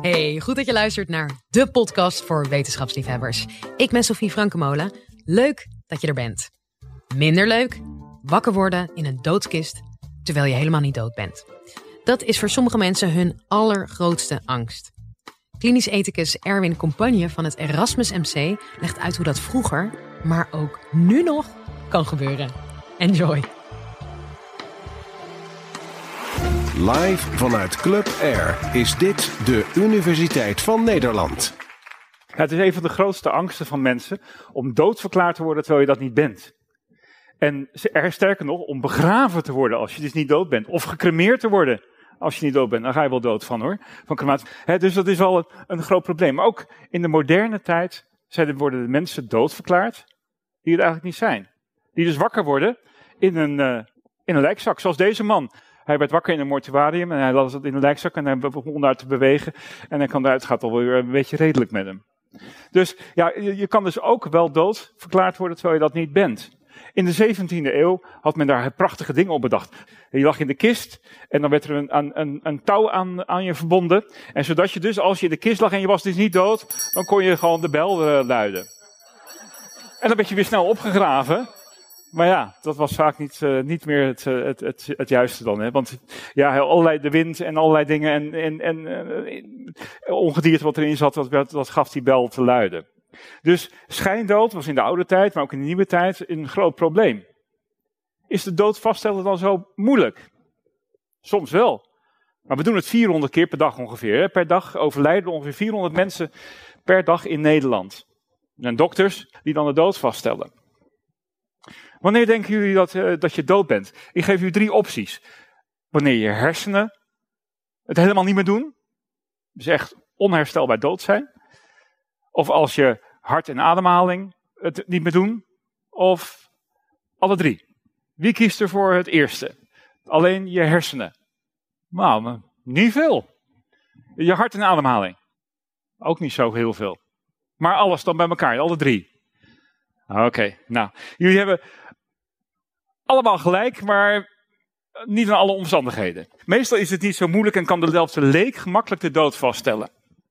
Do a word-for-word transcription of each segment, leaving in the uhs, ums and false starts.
Hey, goed dat je luistert naar de podcast voor wetenschapsliefhebbers. Ik ben Sophie Frankemolen. Leuk dat je er bent. Minder leuk? Wakker worden in een doodskist terwijl je helemaal niet dood bent. Dat is voor sommige mensen hun allergrootste angst. Klinisch ethicus Erwin Compagne van het Erasmus M C legt uit hoe dat vroeger, maar ook nu nog, kan gebeuren. Enjoy! Live vanuit Club Air is dit de Universiteit van Nederland. Ja, het is een van de grootste angsten van mensen om doodverklaard te worden terwijl je dat niet bent. En er sterker nog, om begraven te worden als je dus niet dood bent. Of gecremeerd te worden als je niet dood bent. Dan ga je wel dood van hoor, van crematie. He, dus dat is wel een, een groot probleem. Maar ook in de moderne tijd zijn, worden de mensen doodverklaard die het eigenlijk niet zijn. Die dus wakker worden in een, uh, in een lijkzak, zoals deze man. Hij werd wakker in een mortuarium en hij las het in een lijkzak en hij begon daar te bewegen. En hij kan daaruit, gaat alweer een beetje redelijk met hem. Dus ja, je, je kan dus ook wel dood verklaard worden terwijl je dat niet bent. In de zeventiende eeuw had men daar prachtige dingen op bedacht. Je lag in de kist en dan werd er een, een, een, een touw aan, aan je verbonden. En zodat je dus, als je in de kist lag en je was dus niet dood, dan kon je gewoon de bel uh, luiden. En dan werd je weer snel opgegraven. Maar ja, dat was vaak niet, uh, niet meer het, het, het, het juiste dan. Hè? Want ja, allerlei de wind en allerlei dingen en, en, en uh, ongedierte wat erin zat, dat, dat gaf die bel te luiden. Dus schijndood was in de oude tijd, maar ook in de nieuwe tijd, een groot probleem. Is de dood vaststellen dan zo moeilijk? Soms wel. Maar we doen het vierhonderd keer per dag ongeveer. Hè? Per dag overlijden ongeveer vierhonderd mensen per dag in Nederland. Er zijn dokters die dan de dood vaststellen. Wanneer denken jullie dat, uh, dat je dood bent? Ik geef u drie opties. Wanneer je hersenen het helemaal niet meer doen. Dus echt onherstelbaar dood zijn. Of als je hart en ademhaling het niet meer doen. Of alle drie. Wie kiest er voor het eerste? Alleen je hersenen. Nou, niet veel. Je hart en ademhaling. Ook niet zo heel veel. Maar alles dan bij elkaar, alle drie. Oké, okay, nou. Jullie hebben allemaal gelijk, maar niet in alle omstandigheden. Meestal is het niet zo moeilijk en kan dezelfde leek gemakkelijk de dood vaststellen.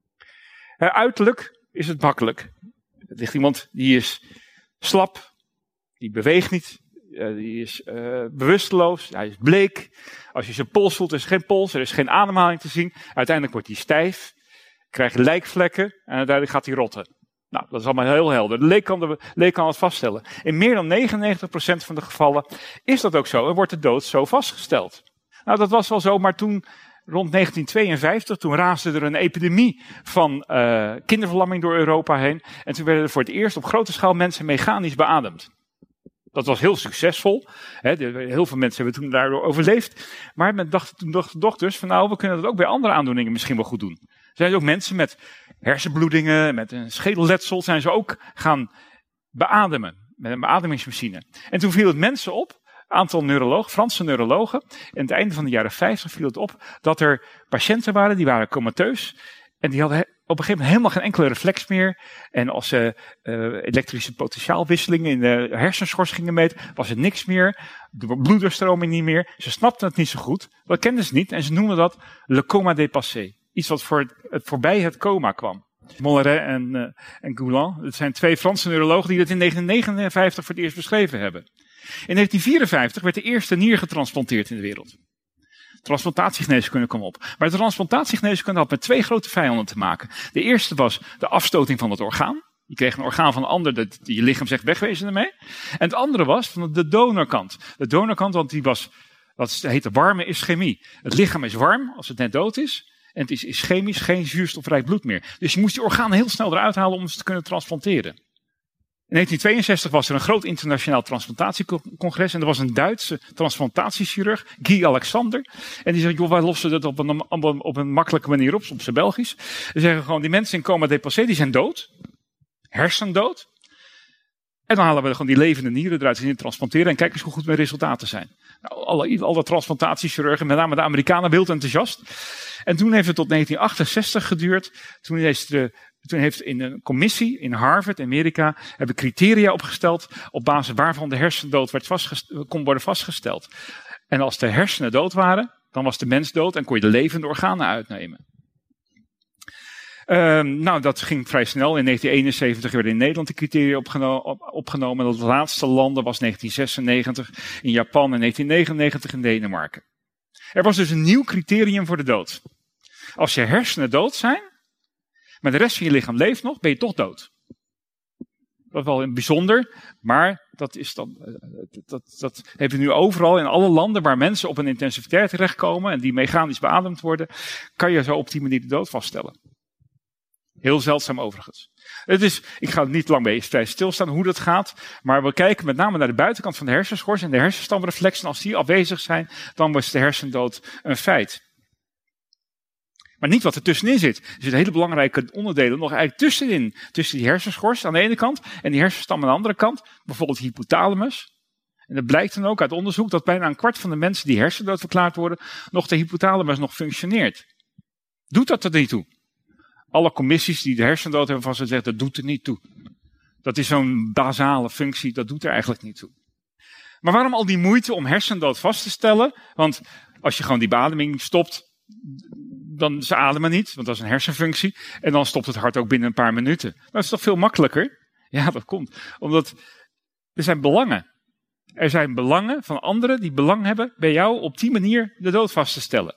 He, uiterlijk is het makkelijk. Er ligt iemand die is slap, die beweegt niet, uh, die is uh, bewusteloos, hij is bleek. Als je zijn pols voelt, er is geen pols, er is geen ademhaling te zien. Uiteindelijk wordt hij stijf, krijgt lijkvlekken en uiteindelijk gaat hij rotten. Nou, dat is allemaal heel helder. De leek kan, de leek kan het vaststellen. In meer dan negenennegentig procent van de gevallen is dat ook zo en wordt de dood zo vastgesteld. Nou, dat was wel zo, maar toen, rond negentien tweeënvijftig, toen raasde er een epidemie van uh, kinderverlamming door Europa heen. En toen werden er voor het eerst op grote schaal mensen mechanisch beademd. Dat was heel succesvol. He, de, heel veel mensen hebben toen daardoor overleefd. Maar men dacht, toen dachten dokters van nou, we kunnen dat ook bij andere aandoeningen misschien wel goed doen. Er zijn ook mensen met hersenbloedingen, met een schedelletsel, zijn ze ook gaan beademen. Met een beademingsmachine. En toen viel het mensen op, een aantal neurologen, Franse neurologen. En aan het einde van de jaren vijftig viel het op dat er patiënten waren, die waren comateus. En die hadden op een gegeven moment helemaal geen enkele reflex meer. En als ze uh, elektrische potentiaalwisselingen in de hersenschors gingen meten, was het niks meer. De bloeddoorstroming niet meer. Ze snapten het niet zo goed. Dat kenden ze niet. En ze noemden dat le coma dépassé. Iets wat voor het, het voorbij het coma kwam. Molleret en, uh, en Goulan, dat zijn twee Franse neurologen die dat in negentien negenenvijftig voor het eerst beschreven hebben. In negentien vierenvijftig werd de eerste nier getransplanteerd in de wereld. Transplantatiegeneeskunde kwam op. Maar de transplantatiegeneeskunde had met twee grote vijanden te maken. De eerste was de afstoting van het orgaan. Je kreeg een orgaan van een ander, dat je lichaam zegt wegwezen ermee. En het andere was van de donorkant. De donorkant, want die was, dat heette warme ischemie. Het lichaam is warm als het net dood is. En het is ischemisch, geen zuurstofrijk bloed meer. Dus je moest die organen heel snel eruit halen om ze te kunnen transplanteren. In negentien tweeënzestig was er een groot internationaal transplantatiecongres. En er was een Duitse transplantatiechirurg, Guy Alexander. En die zei, joh, wij lossen dat op een, op een, op een makkelijke manier op, op zijn Belgisch. Ze zeggen gewoon, die mensen in coma dépassé, die zijn dood. Hersendood. En dan halen we gewoon die levende nieren eruit en transplanteren. En kijk eens hoe goed mijn resultaten zijn. Nou, alle, alle transplantatiechirurgen, met name de Amerikanen, wild enthousiast. En toen heeft het tot negentien achtenzestig geduurd. Toen heeft, de, toen heeft in een commissie in Harvard, Amerika, hebben criteria opgesteld op basis waarvan de hersendood werd vastgesteld, kon worden vastgesteld. En als de hersenen dood waren, dan was de mens dood en kon je de levende organen uitnemen. Uh, nou, dat ging vrij snel. In negentien eenenzeventig werden in Nederland de criteria opgeno- op, opgenomen. En het laatste landen was negentien zesennegentig in Japan en negentien negenennegentig in Denemarken. Er was dus een nieuw criterium voor de dood. Als je hersenen dood zijn, maar de rest van je lichaam leeft nog, ben je toch dood. Dat is wel bijzonder, maar dat, is dan, dat, dat, dat hebben we nu overal in alle landen waar mensen op een intensive care terechtkomen en die mechanisch beademd worden, kan je zo op die manier de dood vaststellen. Heel zeldzaam overigens. Het is, ik ga niet lang bij vrij stilstaan hoe dat gaat, maar we kijken met name naar de buitenkant van de hersenschors en de hersenstamreflexen. Als die afwezig zijn, dan was de hersendood een feit. Maar niet wat er tussenin zit. Er zitten hele belangrijke onderdelen nog eigenlijk tussenin. Tussen die hersenschors aan de ene kant en die hersenstam aan de andere kant. Bijvoorbeeld de hypothalamus. En dat blijkt dan ook uit onderzoek dat bijna een kwart van de mensen die hersendood verklaard worden, nog de hypothalamus nog functioneert. Doet dat er niet toe? Alle commissies die de hersendood hebben van ze zeggen, dat doet er niet toe. Dat is zo'n basale functie, dat doet er eigenlijk niet toe. Maar waarom al die moeite om hersendood vast te stellen? Want als je gewoon die beademing stopt, dan ze ademen niet, want dat is een hersenfunctie. En dan stopt het hart ook binnen een paar minuten. Dat is toch veel makkelijker? Ja, dat komt. Omdat er zijn belangen. Er zijn belangen van anderen die belang hebben bij jou op die manier de dood vast te stellen.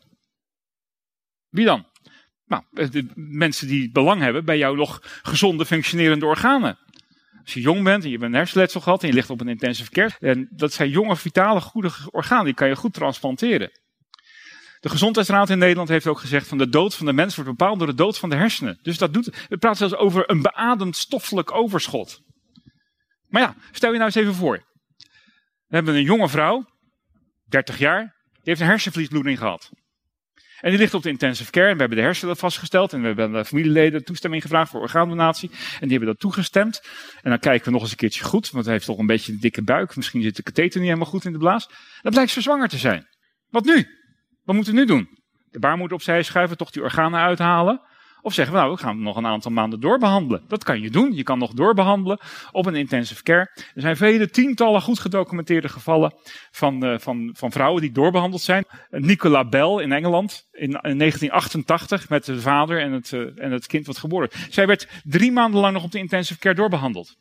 Wie dan? Nou, de mensen die belang hebben bij jou nog gezonde, functionerende organen. Als je jong bent en je hebt een hersenletsel gehad en je ligt op een intensive care. En dat zijn jonge, vitale, goede organen. Die kan je goed transplanteren. De Gezondheidsraad in Nederland heeft ook gezegd van de dood van de mens wordt bepaald door de dood van de hersenen. Dus dat doet, we praten zelfs over een beademd stoffelijk overschot. Maar ja, stel je nou eens even voor. We hebben een jonge vrouw, dertig jaar, die heeft een hersenvliesbloeding gehad. En die ligt op de intensive care en we hebben de hersenen vastgesteld en we hebben de familieleden toestemming gevraagd voor orgaandonatie. En die hebben dat toegestemd. En dan kijken we nog eens een keertje goed, want hij heeft toch een beetje een dikke buik. Misschien zit de katheter niet helemaal goed in de blaas. Dan blijkt ze zwanger te zijn. Wat nu? Wat moeten we nu doen? De baarmoeder opzij schuiven, toch die organen uithalen? Of zeggen we, nou, we gaan nog een aantal maanden doorbehandelen. Dat kan je doen. Je kan nog doorbehandelen op een intensive care. Er zijn vele tientallen goed gedocumenteerde gevallen van, uh, van, van vrouwen die doorbehandeld zijn. Nicola Bell in Engeland in, in negentien achtentachtig met de vader en het, uh, en het kind wat geboren werd. Zij werd drie maanden lang nog op de intensive care doorbehandeld.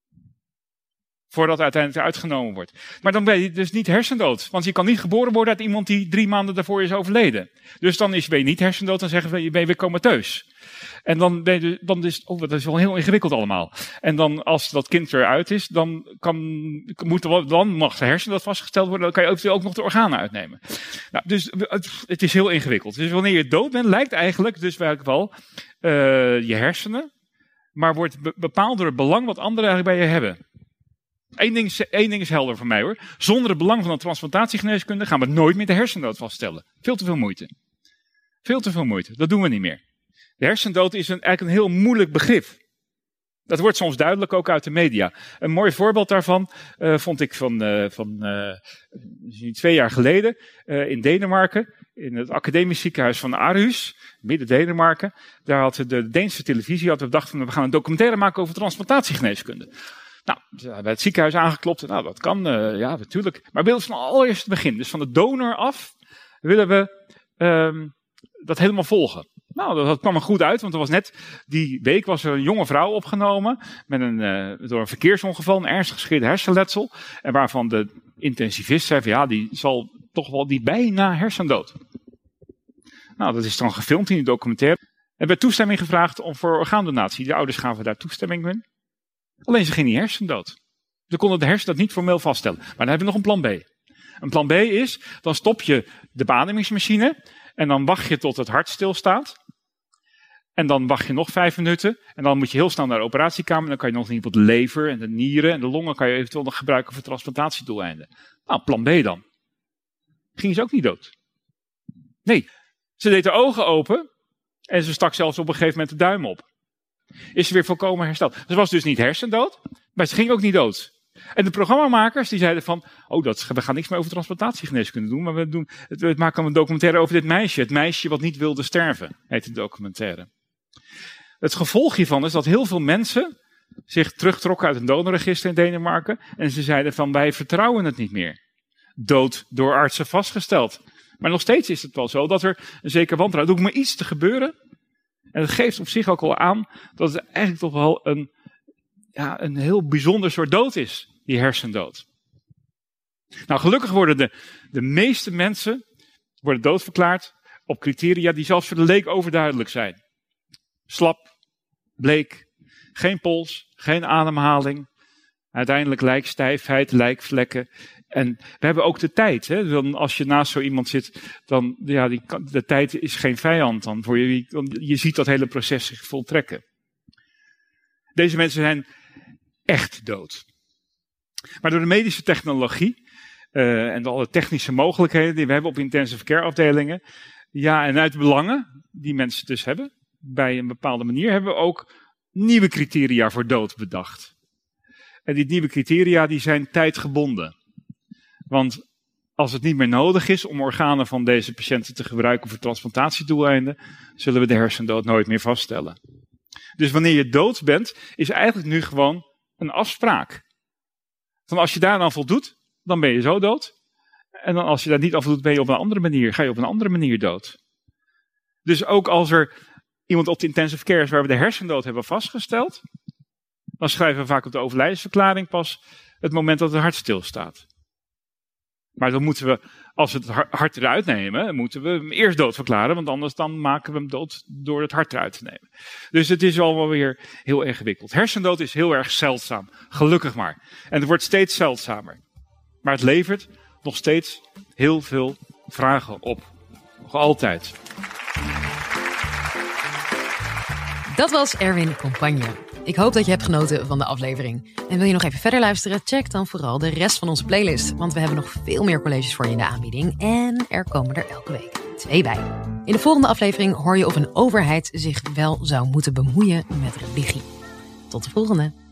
Voordat uiteindelijk uitgenomen wordt. Maar dan ben je dus niet hersendood. Want je kan niet geboren worden uit iemand die drie maanden daarvoor is overleden. Dus dan is, ben je niet hersendood, dan zeggen we, je ben je weer comateus. En dan ben je, dan is, oh, dat is wel heel ingewikkeld allemaal. En dan, als dat kind eruit is, dan, kan, moet er, dan mag de hersendood vastgesteld worden. Dan kan je eventueel ook nog de organen uitnemen. Nou, dus het is heel ingewikkeld. Dus wanneer je dood bent, lijkt eigenlijk dus wel uh, je hersenen, maar wordt bepaald door het belang wat anderen eigenlijk bij je hebben. Eén ding, is, één ding is helder voor mij hoor. Zonder het belang van de transplantatiegeneeskunde gaan we nooit meer de hersendood vaststellen. Veel te veel moeite. Veel te veel moeite. Dat doen we niet meer. De hersendood is een, eigenlijk een heel moeilijk begrip. Dat wordt soms duidelijk ook uit de media. Een mooi voorbeeld daarvan uh, vond ik van, uh, van uh, twee jaar geleden uh, in Denemarken. In het academisch ziekenhuis van Aarhus, midden Denemarken. Daar had de Deense televisie had bedacht van we gaan een documentaire maken over transplantatiegeneeskunde. Nou, bij het ziekenhuis aangeklopt. Nou, dat kan, uh, ja, natuurlijk. Maar we willen van allereerst begin, dus van de donor af, willen we um, dat helemaal volgen. Nou, dat, dat kwam er goed uit, want er was net die week was er een jonge vrouw opgenomen met een, uh, door een verkeersongeval, een ernstig gescheurde hersenletsel. En waarvan de intensivist zei van ja, die zal toch wel die bijna hersendood. Nou, dat is dan gefilmd in die documentaire. Er werd toestemming gevraagd om voor orgaandonatie. De ouders gaven daar toestemming in. Alleen ze ging niet hersendood. Ze konden de hersendood niet formeel vaststellen. Maar dan hebben we nog een plan B. Een plan B is, dan stop je de beademingsmachine en dan wacht je tot het hart stilstaat. En dan wacht je nog vijf minuten en dan moet je heel snel naar de operatiekamer. Dan kan je nog niet op de lever en de nieren en de longen kan je eventueel nog gebruiken voor transplantatiedoeleinden. Nou, plan B dan. Ging ze ook niet dood. Nee, ze deed de ogen open en ze stak zelfs op een gegeven moment de duim op. Is ze weer volkomen hersteld. Ze was dus niet hersendood, maar ze ging ook niet dood. En de programmamakers die zeiden van, oh, dat, we gaan niks meer over transplantatiegeneeskunde doen, maar we, doen, we maken een documentaire over dit meisje. Het meisje wat niet wilde sterven, heet de documentaire. Het gevolg hiervan is dat heel veel mensen zich terugtrokken uit een donorregister in Denemarken en ze zeiden van, wij vertrouwen het niet meer. Dood door artsen vastgesteld. Maar nog steeds is het wel zo dat er een zeker wantrouwen, er hoeft maar iets te gebeuren En dat geeft op zich ook al aan dat het eigenlijk toch wel een, ja, een heel bijzonder soort dood is, die hersendood. Nou, gelukkig worden de, de meeste mensen worden doodverklaard op criteria die zelfs voor de leek overduidelijk zijn. Slap, bleek, geen pols, geen ademhaling, uiteindelijk lijkstijfheid, lijkvlekken. En we hebben ook de tijd. Hè? Dan als je naast zo iemand zit, dan ja, die, de tijd is geen vijand dan voor je. Je ziet dat hele proces zich voltrekken. Deze mensen zijn echt dood. Maar door de medische technologie uh, en alle technische mogelijkheden die we hebben op intensive care afdelingen, ja, en uit de belangen die mensen dus hebben, bij een bepaalde manier, hebben we ook nieuwe criteria voor dood bedacht. En die nieuwe criteria die zijn tijdgebonden. Want als het niet meer nodig is om organen van deze patiënten te gebruiken voor transplantatiedoeleinden, zullen we de hersendood nooit meer vaststellen. Dus wanneer je dood bent, is eigenlijk nu gewoon een afspraak. Van als je daar dan voldoet, dan ben je zo dood. En dan als je daar niet aan voldoet, ben je op een andere manier, ga je op een andere manier dood. Dus ook als er iemand op de intensive care is waar we de hersendood hebben vastgesteld, dan schrijven we vaak op de overlijdensverklaring pas het moment dat het hart stilstaat. Maar dan moeten we, als we het hart eruit nemen, moeten we hem eerst dood verklaren, want anders dan maken we hem dood door het hart eruit te nemen. Dus het is al wel weer heel ingewikkeld. Hersendood is heel erg zeldzaam, gelukkig maar. En het wordt steeds zeldzamer. Maar het levert nog steeds heel veel vragen op. Nog altijd. Dat was Erwin Compagne. Ik hoop dat je hebt genoten van de aflevering. En wil je nog even verder luisteren? Check dan vooral de rest van onze playlist. Want we hebben nog veel meer colleges voor je in de aanbieding. En er komen er elke week twee bij. In de volgende aflevering hoor je of een overheid zich wel zou moeten bemoeien met religie. Tot de volgende.